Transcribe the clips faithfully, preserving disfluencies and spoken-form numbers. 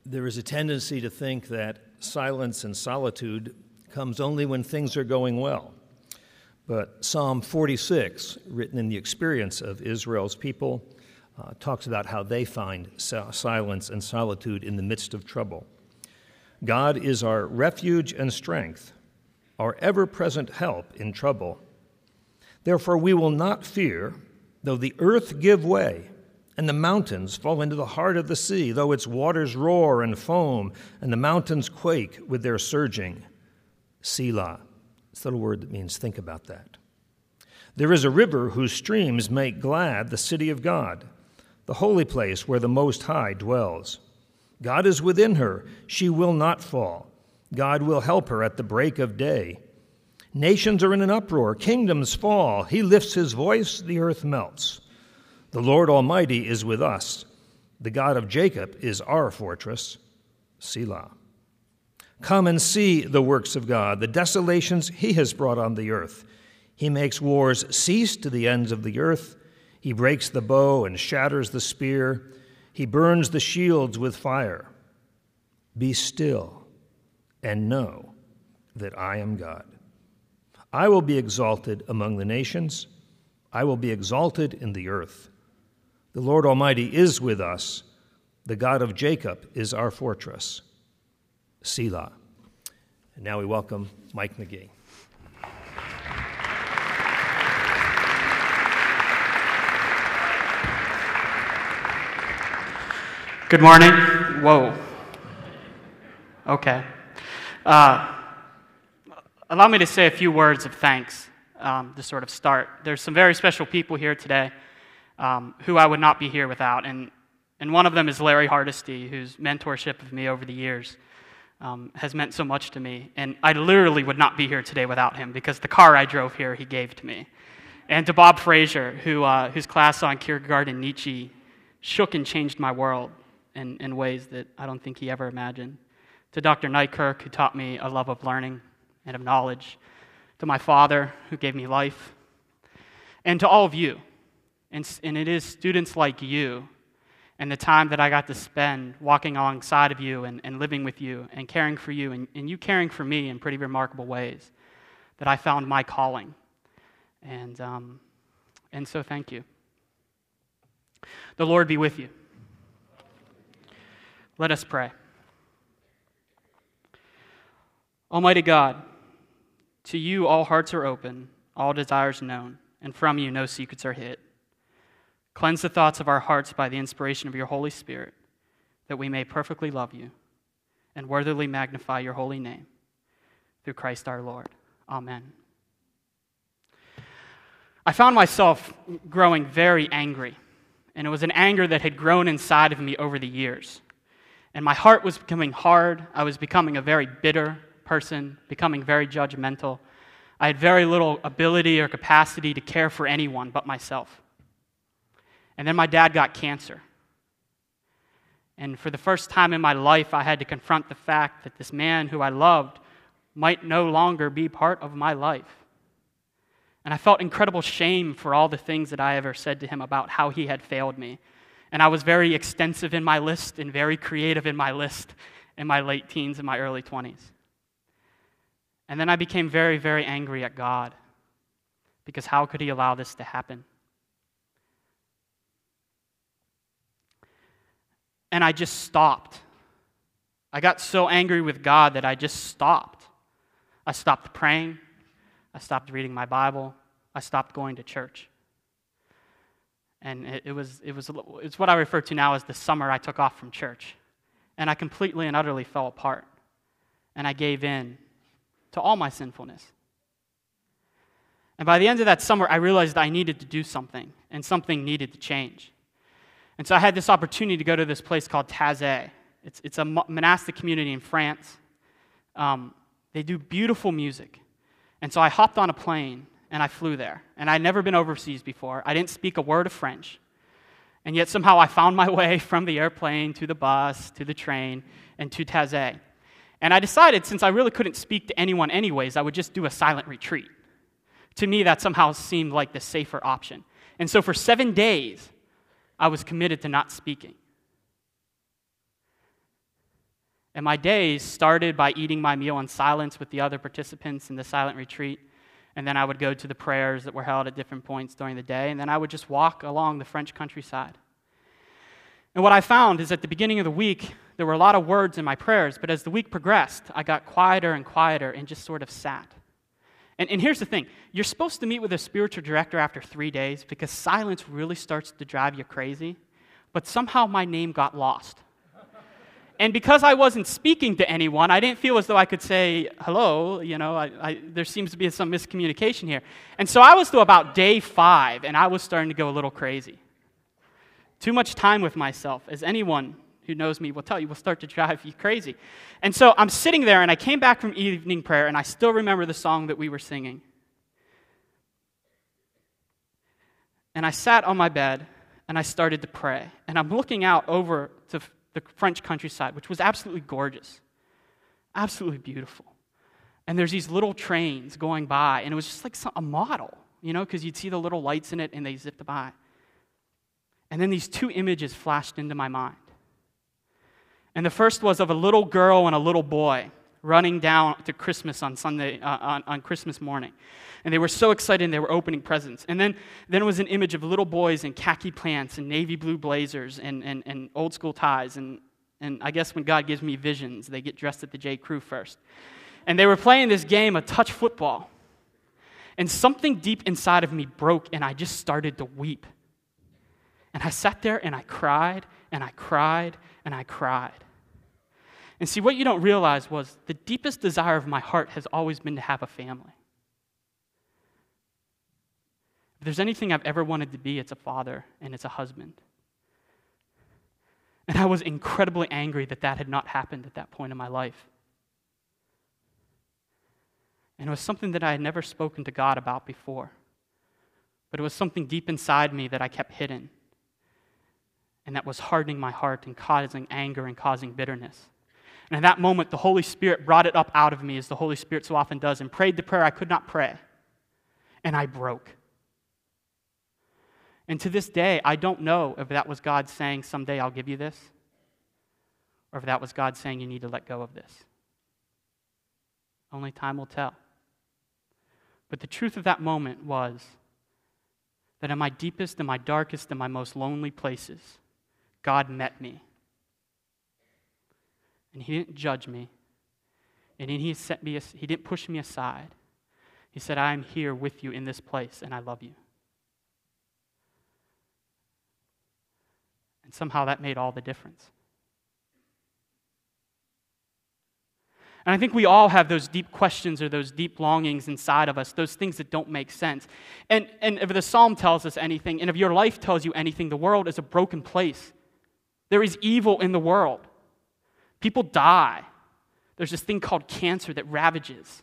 There is a tendency to think that silence and solitude comes only when things are going well. But Psalm forty-six, written in the experience of Israel's people, uh, talks about how they find silence and solitude in the midst of trouble. God is our refuge and strength, our ever-present help in trouble. Therefore we will not fear, though the earth give way, and the mountains fall into the heart of the sea, though its waters roar and foam, and the mountains quake with their surging. Selah. It's a little word that means think about that. There is a river whose streams make glad the city of God, the holy place where the Most High dwells. God is within her. She will not fall. God will help her at the break of day. Nations are in an uproar. Kingdoms fall. He lifts his voice. The earth melts. The Lord Almighty is with us. The God of Jacob is our fortress. Selah. Come and see the works of God, the desolations he has brought on the earth. He makes wars cease to the ends of the earth. He breaks the bow and shatters the spear. He burns the shields with fire. Be still and know that I am God. I will be exalted among the nations. I will be exalted in the earth. The Lord Almighty is with us. The God of Jacob is our fortress. Selah. And now we welcome Mike McGee. Good morning. Whoa. Okay. Uh, allow me to say a few words of thanks um, to sort of start. There's some very special people here today um, who I would not be here without, and, and one of them is Larry Hardesty, whose mentorship of me over the years um, has meant so much to me, and I literally would not be here today without him because the car I drove here he gave to me. And to Bob Frazier, who uh, whose class on Kierkegaard and Nietzsche shook and changed my world in, in ways that I don't think he ever imagined. To Doctor Nykerk, who taught me a love of learning and of knowledge. To my father, who gave me life. And to all of you. And, and it is students like you and the time that I got to spend walking alongside of you and, and living with you and caring for you and, and you caring for me in pretty remarkable ways that I found my calling. And, um, and so thank you. The Lord be with you. Let us pray. Almighty God, to you all hearts are open, all desires known, and from you no secrets are hid. Cleanse the thoughts of our hearts by the inspiration of your Holy Spirit, that we may perfectly love you and worthily magnify your holy name. Through Christ our Lord. Amen. I found myself growing very angry, and it was an anger that had grown inside of me over the years. And my heart was becoming hard. I was becoming a very bitter person, becoming very judgmental. I had very little ability or capacity to care for anyone but myself. And then my dad got cancer. And for the first time in my life, I had to confront the fact that this man who I loved might no longer be part of my life. And I felt incredible shame for all the things that I ever said to him about how he had failed me. And I was very extensive in my list and very creative in my list in my late teens and my early twenties. And then I became very, very angry at God because how could he allow this to happen? And I just stopped. I got so angry with God that I just stopped. I stopped praying. I stopped reading my Bible. I stopped going to church. And it, it was it was it's what I refer to now as the summer I took off from church. And I completely and utterly fell apart. And I gave in to all my sinfulness. And by the end of that summer, I realized I needed to do something, and something needed to change. And so I had this opportunity to go to this place called Taizé. It's, it's a monastic community in France. Um, they do beautiful music. And so I hopped on a plane, and I flew there. And I'd never been overseas before. I didn't speak a word of French. And yet somehow I found my way from the airplane to the bus, to the train, and to Taizé. And I decided, since I really couldn't speak to anyone anyways, I would just do a silent retreat. To me, that somehow seemed like the safer option. And so for seven days, I was committed to not speaking. And my days started by eating my meal in silence with the other participants in the silent retreat. And then I would go to the prayers that were held at different points during the day. And then I would just walk along the French countryside. And what I found is at the beginning of the week, there were a lot of words in my prayers. But as the week progressed, I got quieter and quieter and just sort of sat. And, and here's the thing. You're supposed to meet with a spiritual director after three days because silence really starts to drive you crazy. But somehow my name got lost. And because I wasn't speaking to anyone, I didn't feel as though I could say, hello, you know, I, I, there seems to be some miscommunication here. And so I was to about day five, and I was starting to go a little crazy. Too much time with myself, as anyone who knows me will tell you, will start to drive you crazy. And so I'm sitting there, and I came back from evening prayer, and I still remember the song that we were singing. And I sat on my bed, and I started to pray. And I'm looking out over to the French countryside, which was absolutely gorgeous, absolutely beautiful. And there's these little trains going by, and it was just like some, a model, you know, because you'd see the little lights in it, and they zipped by. And then these two images flashed into my mind. And the first was of a little girl and a little boy running down to Christmas on Sunday, uh, on, on Christmas morning. And they were so excited, and they were opening presents. And then, then it was an image of little boys in khaki pants and navy blue blazers and, and, and old school ties. And, and I guess when God gives me visions, they get dressed at the J. Crew first. And they were playing this game of touch football. And something deep inside of me broke, and I just started to weep. And I sat there, and I cried, and I cried, and I cried. And see, what you don't realize was the deepest desire of my heart has always been to have a family. If there's anything I've ever wanted to be, it's a father and it's a husband. And I was incredibly angry that that had not happened at that point in my life. And it was something that I had never spoken to God about before. But it was something deep inside me that I kept hidden. And that was hardening my heart and causing anger and causing bitterness. And at that moment, the Holy Spirit brought it up out of me, as the Holy Spirit so often does, and prayed the prayer I could not pray. And I broke. And to this day, I don't know if that was God saying, someday I'll give you this, or if that was God saying, you need to let go of this. Only time will tell. But the truth of that moment was that in my deepest and my darkest and my most lonely places, God met me. And he didn't judge me. And he, set me, he didn't push me aside. He said, I am here with you in this place, and I love you. And somehow that made all the difference. And I think we all have those deep questions or those deep longings inside of us, those things that don't make sense. And, and if the psalm tells us anything, and if your life tells you anything, the world is a broken place. There is evil in the world. People die. There's this thing called cancer that ravages.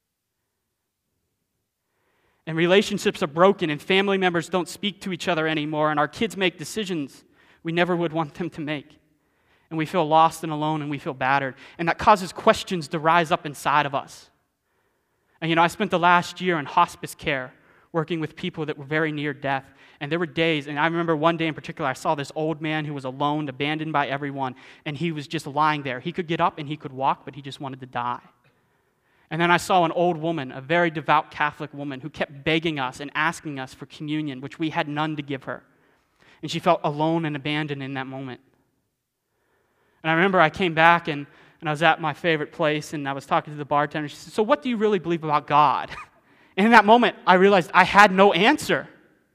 And relationships are broken, and family members don't speak to each other anymore, and our kids make decisions we never would want them to make. And we feel lost and alone, and we feel battered. And that causes questions to rise up inside of us. And you know, I spent the last year in hospice care working with people that were very near death. And there were days, and I remember one day in particular, I saw this old man who was alone, abandoned by everyone, and he was just lying there. He could get up and he could walk, but he just wanted to die. And then I saw an old woman, a very devout Catholic woman, who kept begging us and asking us for communion, which we had none to give her. And she felt alone and abandoned in that moment. And I remember I came back and, and I was at my favorite place, and I was talking to the bartender. She said, so what do you really believe about God? And in that moment, I realized I had no answer.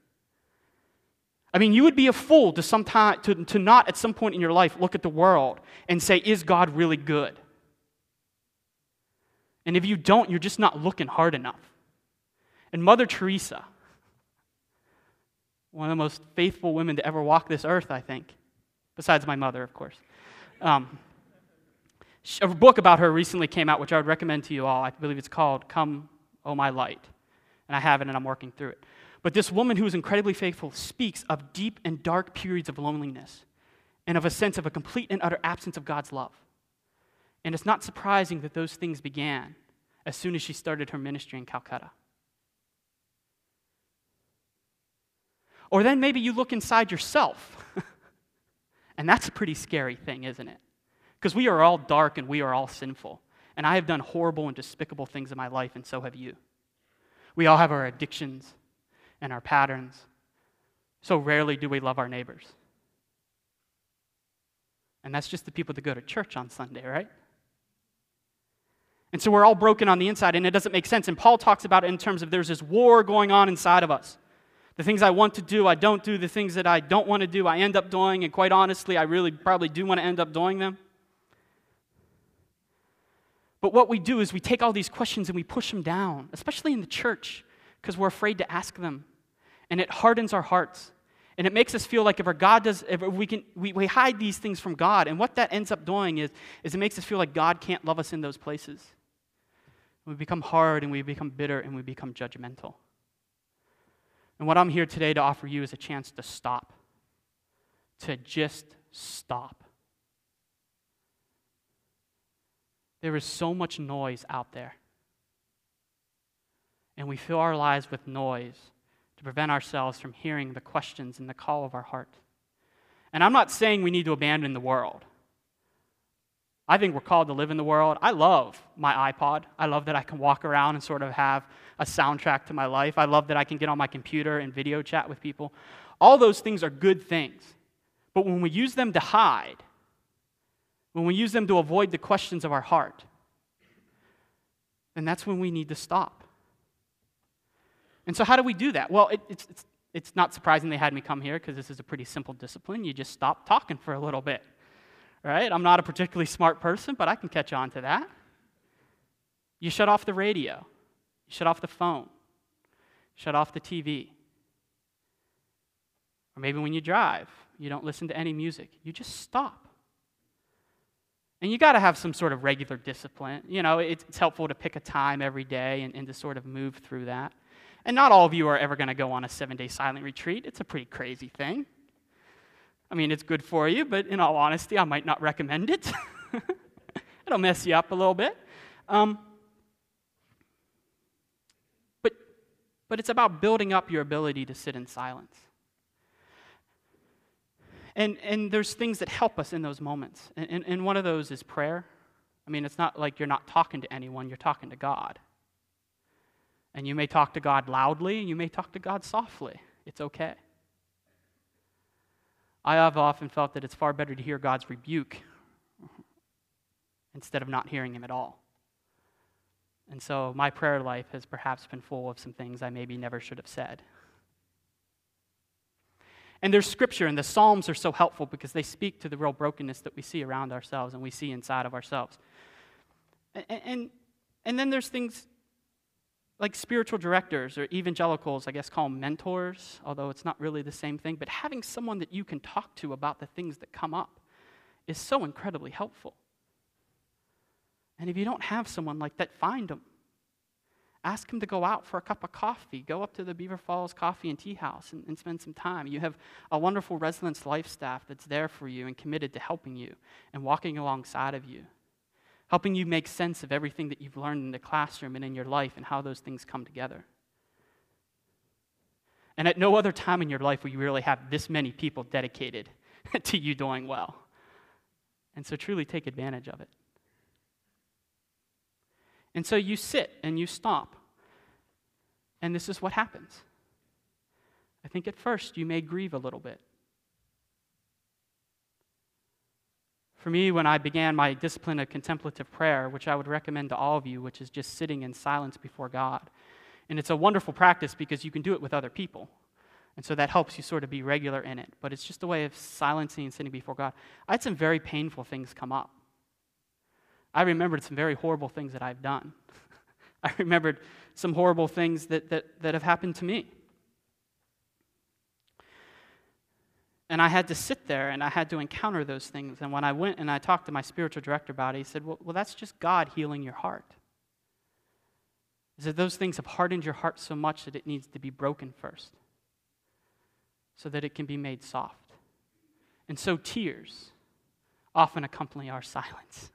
I mean, you would be a fool to, some time, to, to not at some point in your life look at the world and say, is God really good? And if you don't, you're just not looking hard enough. And Mother Teresa, one of the most faithful women to ever walk this earth, I think, besides my mother, of course. Um, a book about her recently came out, which I would recommend to you all. I believe it's called Come, O My Light. And I have it, and I'm working through it. But this woman who is incredibly faithful speaks of deep and dark periods of loneliness and of a sense of a complete and utter absence of God's love. And it's not surprising that those things began as soon as she started her ministry in Calcutta. Or then maybe you look inside yourself. And that's a pretty scary thing, isn't it? Because we are all dark and we are all sinful. And I have done horrible and despicable things in my life, and so have you. We all have our addictions and our patterns. So rarely do we love our neighbors. And that's just the people that go to church on Sunday, right? And so we're all broken on the inside, and it doesn't make sense. And Paul talks about it in terms of there's this war going on inside of us. The things I want to do, I don't do. The things that I don't want to do, I end up doing. And quite honestly, I really probably do want to end up doing them. But what we do is we take all these questions and we push them down, especially in the church, because we're afraid to ask them. And it hardens our hearts. And it makes us feel like if our God does, if we can, we, we hide these things from God. And what that ends up doing is, is it makes us feel like God can't love us in those places. We become hard and we become bitter and we become judgmental. And what I'm here today to offer you is a chance to stop. To just stop. There is so much noise out there. And we fill our lives with noise to prevent ourselves from hearing the questions and the call of our heart. And I'm not saying we need to abandon the world. I think we're called to live in the world. I love my iPod. I love that I can walk around and sort of have a soundtrack to my life. I love that I can get on my computer and video chat with people. All those things are good things. But when we use them to hide, when we use them to avoid the questions of our heart, then that's when we need to stop. And so how do we do that? Well, it, it's, it's, it's not surprising they had me come here because this is a pretty simple discipline. You just stop talking for a little bit, right? I'm not a particularly smart person, but I can catch on to that. You shut off the radio. You shut off the phone. Shut off the T V. Or maybe when you drive, you don't listen to any music. You just stop. And you got to have some sort of regular discipline. You know, it's, it's helpful to pick a time every day and, and to sort of move through that. And not all of you are ever going to go on a seven-day silent retreat. It's a pretty crazy thing. I mean, it's good for you, but in all honesty, I might not recommend it. It'll mess you up a little bit. Um, but, but it's about building up your ability to sit in silence. And, and there's things that help us in those moments. And, and, and one of those is prayer. I mean, it's not like you're not talking to anyone, you're talking to God. And you may talk to God loudly, you may talk to God softly. It's okay. I have often felt that it's far better to hear God's rebuke instead of not hearing him at all. And so my prayer life has perhaps been full of some things I maybe never should have said. And there's scripture, and the Psalms are so helpful because they speak to the real brokenness that we see around ourselves and we see inside of ourselves. And, and, and then there's things like spiritual directors or evangelicals, I guess call them mentors, although it's not really the same thing, but having someone that you can talk to about the things that come up is so incredibly helpful. And if you don't have someone like that, find them. Ask them to go out for a cup of coffee. Go up to the Beaver Falls Coffee and Tea House and, and spend some time. You have a wonderful Residence Life staff that's there for you and committed to helping you and walking alongside of you, helping you make sense of everything that you've learned in the classroom and in your life and how those things come together. And at no other time in your life will you really have this many people dedicated to you doing well. And so truly take advantage of it. And so you sit and you stop. And this is what happens. I think at first you may grieve a little bit. For me, when I began my discipline of contemplative prayer, which I would recommend to all of you, which is just sitting in silence before God. And it's a wonderful practice because you can do it with other people. And so that helps you sort of be regular in it. But it's just a way of silencing and sitting before God. I had some very painful things come up. I remembered some very horrible things that I've done. I remembered some horrible things that, that, that have happened to me. And I had to sit there and I had to encounter those things. And when I went and I talked to my spiritual director about it, he said, well, well that's just God healing your heart. He said, those things have hardened your heart so much that it needs to be broken first so that it can be made soft. And so tears often accompany our silence.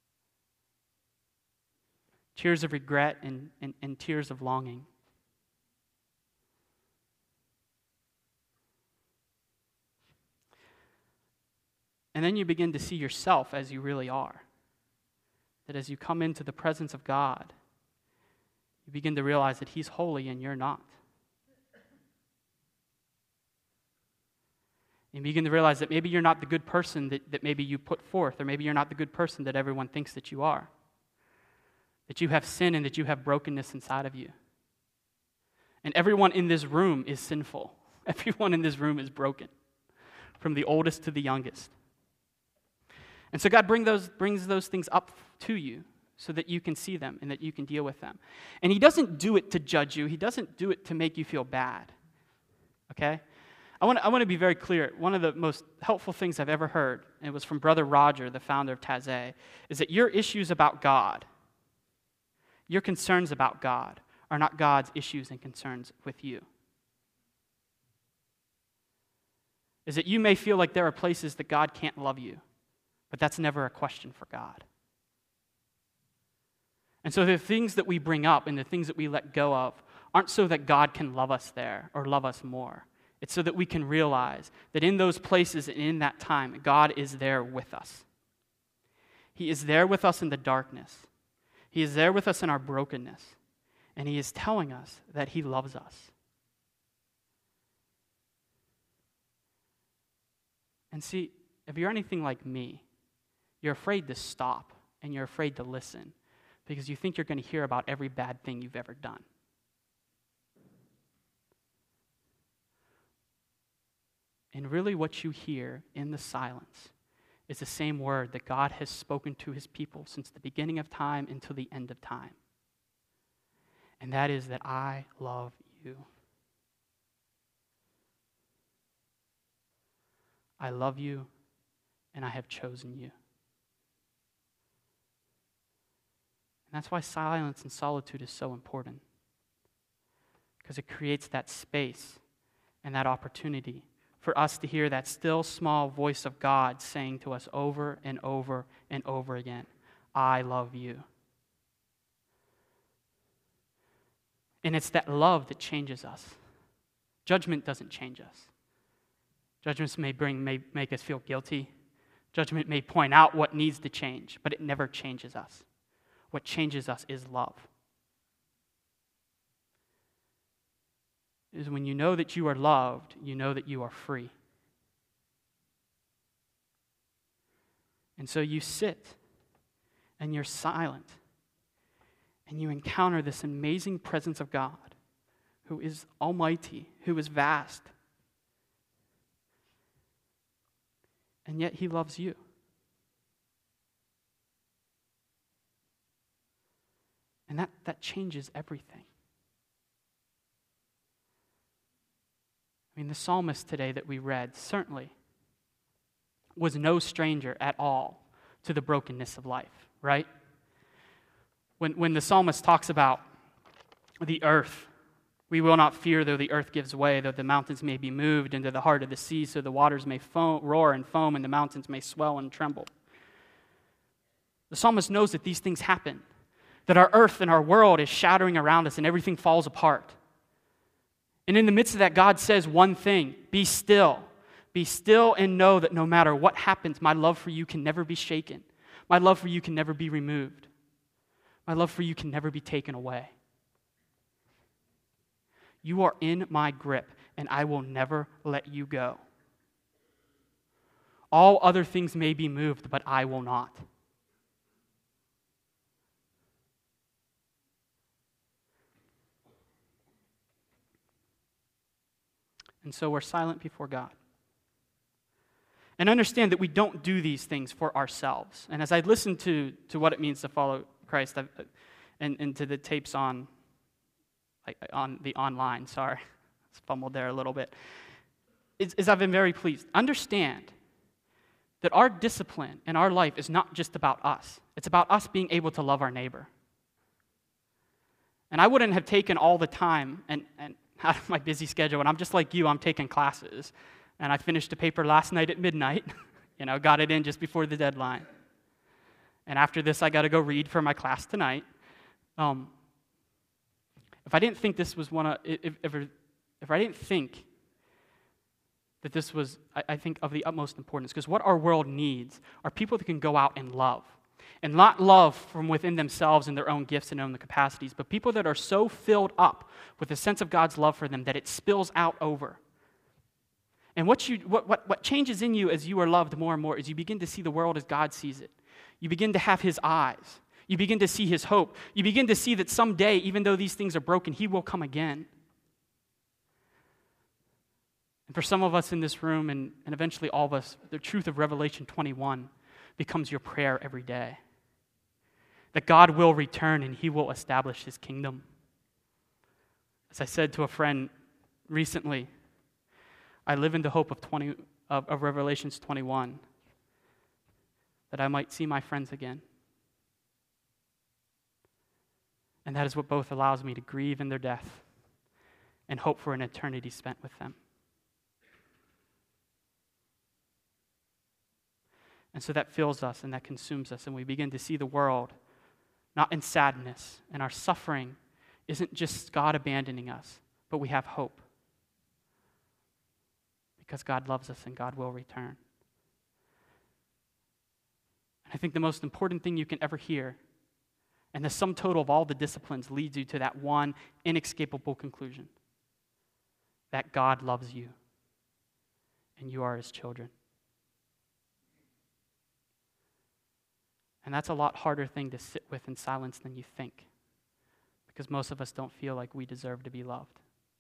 Tears of regret and, and, and tears of longing. And then you begin to see yourself as you really are. That as you come into the presence of God, you begin to realize that He's holy and you're not. You begin to realize that maybe you're not the good person that, that maybe you put forth, or maybe you're not the good person that everyone thinks that you are. That you have sin and that you have brokenness inside of you. And everyone in this room is sinful. Everyone in this room is broken, from the oldest to the youngest. And so God bring those, brings those things up to you so that you can see them and that you can deal with them. And He doesn't do it to judge you. He doesn't do it to make you feel bad. Okay? I want, I want to be very clear. One of the most helpful things I've ever heard, and it was from Brother Roger, the founder of Taizé, is that your issues about God, your concerns about God, are not God's issues and concerns with you. Is that you may feel like there are places that God can't love you, but that's never a question for God. And so the things that we bring up and the things that we let go of aren't so that God can love us there or love us more. It's so that we can realize that in those places and in that time, God is there with us. He is there with us in the darkness. He is there with us in our brokenness. And He is telling us that He loves us. And see, if you're anything like me, you're afraid to stop and you're afraid to listen because you think you're going to hear about every bad thing you've ever done. And really what you hear in the silence is the same word that God has spoken to His people since the beginning of time until the end of time. And that is that I love you. I love you, and I have chosen you. And that's why silence and solitude is so important. Because it creates that space and that opportunity for us to hear that still small voice of God saying to us over and over and over again, I love you. And it's that love that changes us. Judgment doesn't change us. Judgments may bring, may make us feel guilty. Judgment may point out what needs to change, but it never changes us. What changes us is love. Is when you know that you are loved, you know that you are free. And so you sit and you're silent and you encounter this amazing presence of God who is almighty, who is vast. And yet He loves you. And that, that changes everything. I mean, the psalmist today that we read certainly was no stranger at all to the brokenness of life, right? When, when the psalmist talks about the earth, we will not fear though the earth gives way, though the mountains may be moved into the heart of the sea, so the waters may foam, roar and foam, and the mountains may swell and tremble. The psalmist knows that these things happen, that our earth and our world is shattering around us and everything falls apart. And in the midst of that, God says one thing, be still. Be still and know that no matter what happens, my love for you can never be shaken. My love for you can never be removed. My love for you can never be taken away. You are in my grip, and I will never let you go. All other things may be moved, but I will not. And so we're silent before God. And understand that we don't do these things for ourselves. And as I listen to, to what it means to follow Christ, I've, and, and to the tapes on, like, on the online, sorry, I fumbled there a little bit, is, is I've been very pleased. Understand that our discipline in our life is not just about us. It's about us being able to love our neighbor. And I wouldn't have taken all the time and, and out of my busy schedule, and I'm just like you, I'm taking classes. And I finished a paper last night at midnight, you know, got it in just before the deadline. And after this, I got to go read for my class tonight. Um, if I didn't think this was one of, if, if, if I didn't think that this was, I, I think, of the utmost importance. Because what our world needs are people that can go out and love. And not love from within themselves and their own gifts and own capacities, but people that are so filled up with a sense of God's love for them that it spills out over. And what, you, what, what, what changes in you as you are loved more and more is you begin to see the world as God sees it. You begin to have his eyes. You begin to see his hope. You begin to see that someday, even though these things are broken, he will come again. And for some of us in this room, and, and eventually all of us, the truth of Revelation twenty-one becomes your prayer every day. That God will return and he will establish his kingdom. As I said to a friend recently, I live in the hope of, twenty, of, of Revelations twenty-one, that I might see my friends again. And that is what both allows me to grieve in their death and hope for an eternity spent with them. And so that fills us and that consumes us, and we begin to see the world not in sadness, and our suffering isn't just God abandoning us, but we have hope because God loves us and God will return. And I think the most important thing you can ever hear, and the sum total of all the disciplines, leads you to that one inescapable conclusion, that God loves you and you are his children. And that's a lot harder thing to sit with in silence than you think, because most of us don't feel like we deserve to be loved.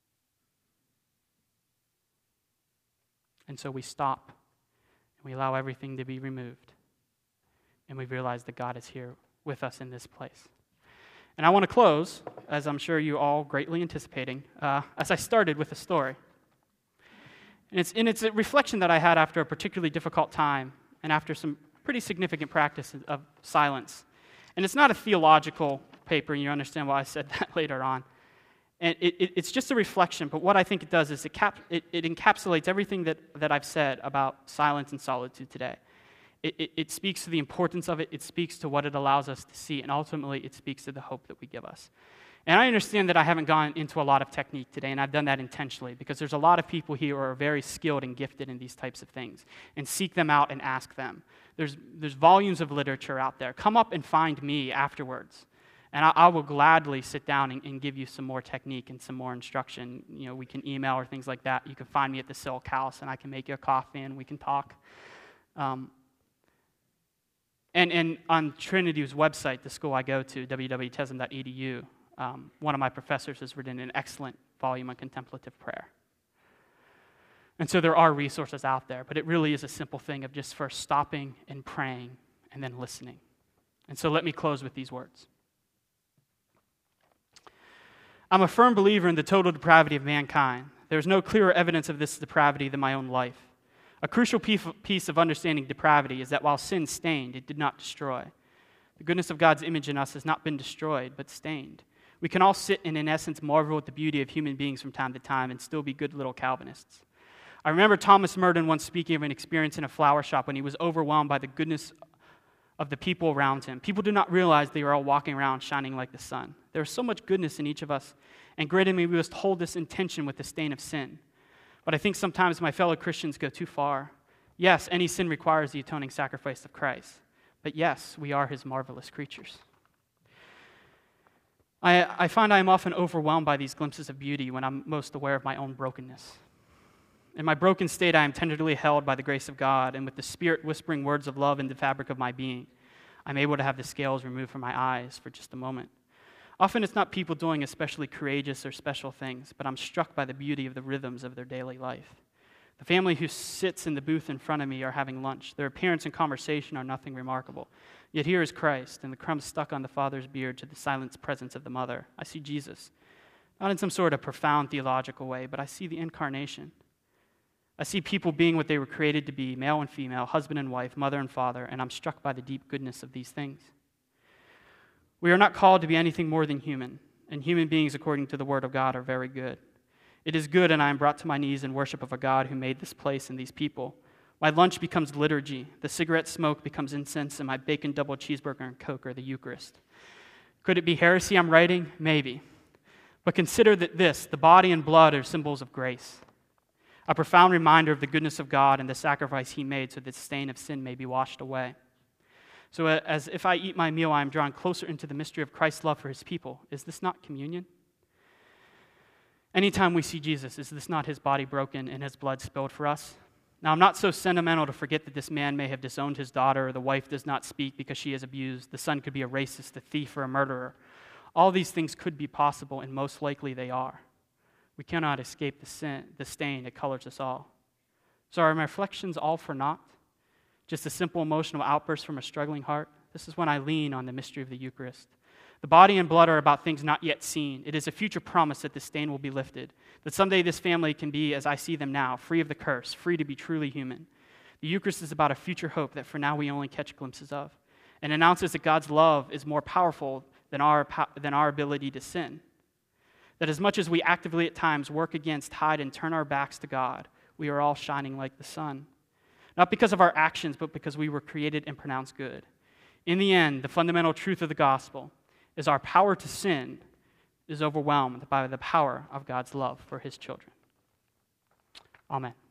And so we stop, and we allow everything to be removed, and we realize that God is here with us in this place. And I want to close, as I'm sure you all greatly anticipating, uh, as I started with a story. And it's, and it's a reflection that I had after a particularly difficult time, and after some pretty significant practice of silence. And it's not a theological paper, and you understand why I said that later on. And it, it, it's just a reflection, but what I think it does is it, cap, it, it encapsulates everything that, that I've said about silence and solitude today. It, it, it speaks to the importance of it, it speaks to what it allows us to see, and ultimately it speaks to the hope that we give us. And I understand that I haven't gone into a lot of technique today, and I've done that intentionally, because there's a lot of people here who are very skilled and gifted in these types of things, and seek them out and ask them. There's, there's volumes of literature out there. Come up and find me afterwards, and I, I will gladly sit down and, and give you some more technique and some more instruction. You know, we can email or things like that. You can find me at the Silk House, and I can make you a coffee, and we can talk. Um, and, and on Trinity's website, the school I go to, w w w dot tesm dot e d u, Um, one of my professors has written an excellent volume on contemplative prayer. And so there are resources out there, but it really is a simple thing of just first stopping and praying and then listening. And so let me close with these words. I'm a firm believer in the total depravity of mankind. There is no clearer evidence of this depravity than my own life. A crucial piece of understanding depravity is that while sin stained, it did not destroy. The goodness of God's image in us has not been destroyed, but stained. We can all sit and, in essence, marvel at the beauty of human beings from time to time and still be good little Calvinists. I remember Thomas Merton once speaking of an experience in a flower shop when he was overwhelmed by the goodness of the people around him. People do not realize they are all walking around shining like the sun. There is so much goodness in each of us, and greater we must hold this in tension with the stain of sin. But I think sometimes my fellow Christians go too far. Yes, any sin requires the atoning sacrifice of Christ. But yes, we are his marvelous creatures. I, I find I am often overwhelmed by these glimpses of beauty when I'm most aware of my own brokenness. In my broken state, I am tenderly held by the grace of God, and with the Spirit whispering words of love in the fabric of my being, I'm able to have the scales removed from my eyes for just a moment. Often it's not people doing especially courageous or special things, but I'm struck by the beauty of the rhythms of their daily life. The family who sits in the booth in front of me are having lunch. Their appearance and conversation are nothing remarkable. Yet here is Christ, and the crumbs stuck on the father's beard to the silent presence of the mother. I see Jesus. Not in some sort of profound theological way, but I see the incarnation. I see people being what they were created to be, male and female, husband and wife, mother and father, and I'm struck by the deep goodness of these things. We are not called to be anything more than human, and human beings, according to the Word of God, are very good. It is good, and I am brought to my knees in worship of a God who made this place and these people. My lunch becomes liturgy, the cigarette smoke becomes incense, and my bacon double cheeseburger and Coke are the Eucharist. Could it be heresy I'm writing? Maybe. But consider that this, the body and blood, are symbols of grace. a profound reminder of the goodness of God and the sacrifice he made so that the stain of sin may be washed away. So as if I eat my meal, I am drawn closer into the mystery of Christ's love for his people. Is this not communion? Anytime we see Jesus, is this not his body broken and his blood spilled for us? Now, I'm not so sentimental to forget that this man may have disowned his daughter, or the wife does not speak because she is abused. The son could be a racist, a thief, or a murderer. All these things could be possible, and most likely they are. We cannot escape the sin, the stain that colors us all. So are my reflections all for naught? Just a simple emotional outburst from a struggling heart? This is when I lean on the mystery of the Eucharist. The body and blood are about things not yet seen. It is a future promise that the stain will be lifted, that someday this family can be as I see them now, free of the curse, free to be truly human. The Eucharist is about a future hope that for now we only catch glimpses of, and announces that God's love is more powerful than our, than our ability to sin. That as much as we actively at times work against, hide, and turn our backs to God, we are all shining like the sun. Not because of our actions, but because we were created and pronounced good. In the end, the fundamental truth of the gospel is our power to sin is overwhelmed by the power of God's love for his children. Amen.